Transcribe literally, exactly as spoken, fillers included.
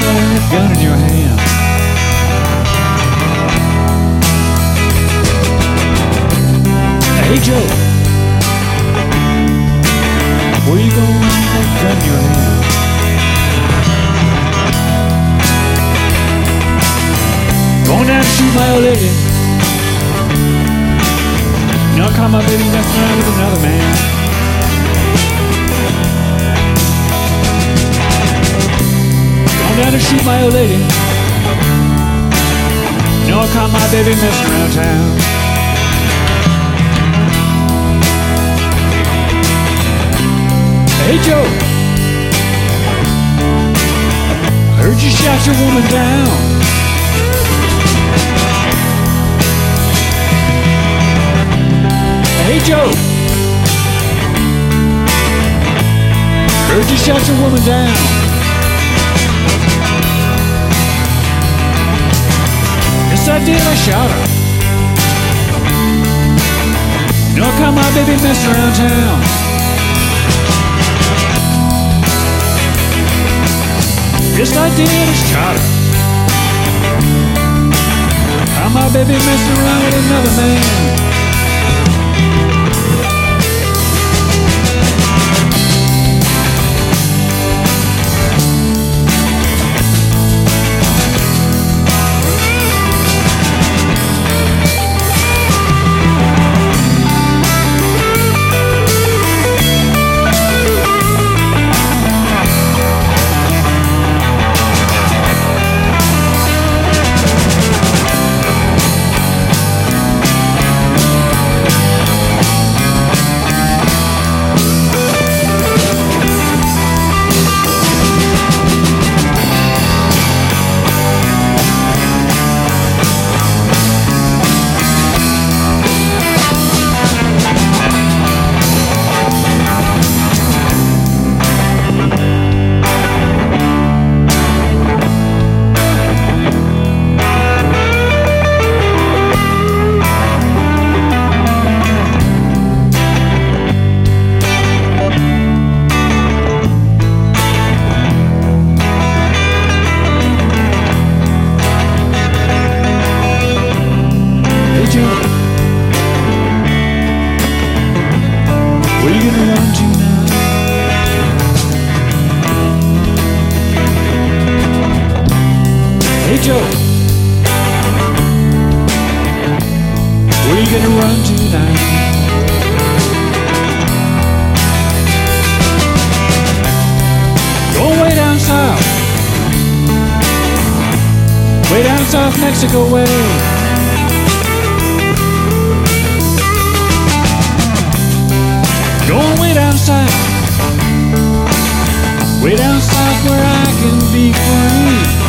that gun in your hand. Hey Joe, where you going with that gun in your hand? Going down to shoot my old lady. You know I caught my baby messing around with another man. Going down to shoot my old lady. You know I caught my baby messing around town. Hey Joe, I heard you shot your woman down. Hey Joe, heard you shot your woman down. Yes I did, I shot her. You know I caught my baby messing around town. Yes I did, I shot her. Caught my baby messing around with another man. Where you gonna run to now? Hey Joe, where you gonna run to now? Going way down south, way down South Mexico way. Going way down south, way down south where I can be free.